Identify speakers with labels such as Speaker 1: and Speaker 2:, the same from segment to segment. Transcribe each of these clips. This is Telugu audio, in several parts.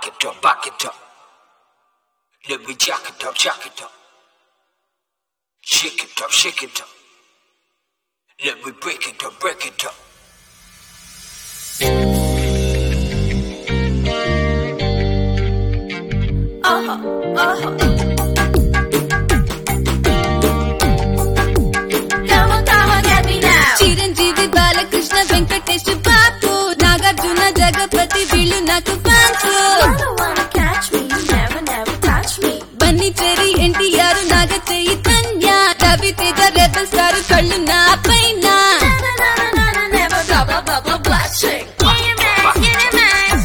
Speaker 1: it up, back it up. Let me jack it up, jack it up. Shake it up, shake it up. Let me break it up, break it up.
Speaker 2: Come on, get me now. Chiranjeevi, Balakrishna, Venkatesh, Babu, Nagarjuna, Jagapati, Veelu, Naku fans.
Speaker 3: You wanna catch me, never, never touch me.
Speaker 2: Bunny Cherry, NTR, Naga Chaitanya, Ravi Teja, Rebel Star, Kallu na paina.
Speaker 3: Na, never blah, blah, blah, blushing. Get a max.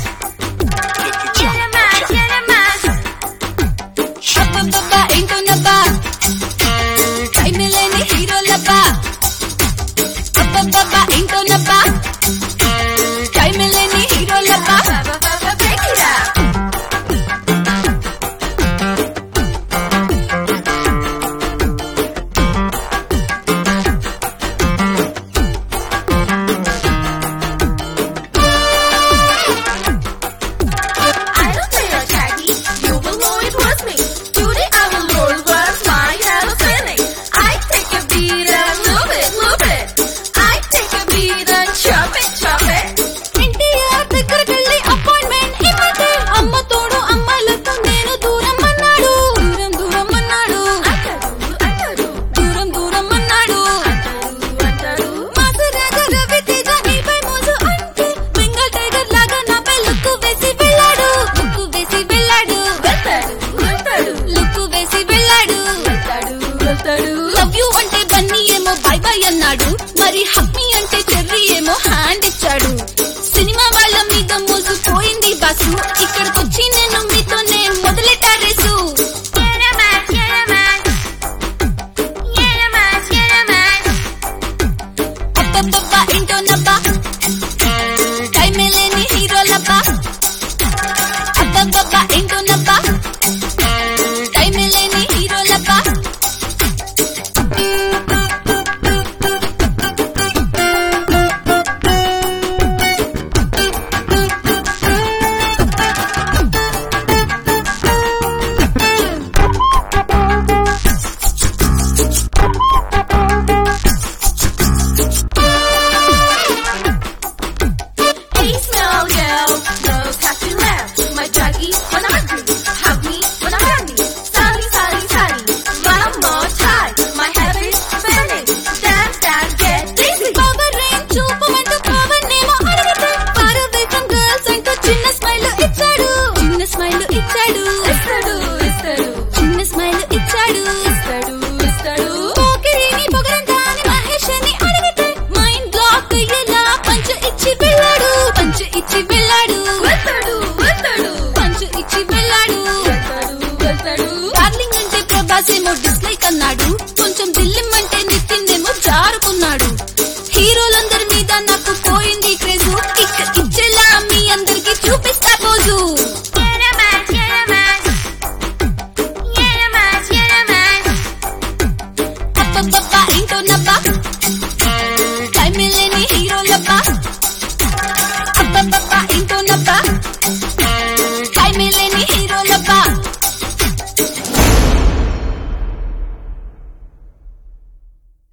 Speaker 2: Baba, ain't on a bar. Try me leni hero la bar. Baba, ain't on a bar. Try me leni hero la bar.
Speaker 3: Break it up. I don't play a taggy. You will know it was me. Today I will roll was my yellow feeling. I take a beat and move it, move it. I take a beat and chop it, chop it.
Speaker 2: NTR దగ్గరకెళ్ళి అపాయింట్మెంట్ ఇవ్వదే. అమ్మ తోడు అమ్మాయిలతో నేను దూరం అన్నాడు. దూరం దూరం అన్నాడు.
Speaker 3: అంటారు
Speaker 2: దూరం దూరం అన్నాడు.
Speaker 3: అంటారు
Speaker 2: మాసరాగ రవి తేజ నీపై మోజు అంటే బెంగాల్ టైగర్ లాగా నాపై లుక్కు వేసి వెళ్ళాడు. లుక్కు వేసి వెళ్ళాడు.
Speaker 3: వెళ్తాడు
Speaker 2: లుక్కు వేసి వెళ్ళాడు.
Speaker 3: వెళ్తాడు
Speaker 2: లవ్ యూ అంటే బన్నీ ఏమో బై బై అన్నాడు. మరి హక్మీ అంటే చెర్రీ ఏమో హ్యాండ్ ఇచ్చాడు. సినిమా వాళ్ళ మీద మోసు పోయింది బాసు. ఇక్కడ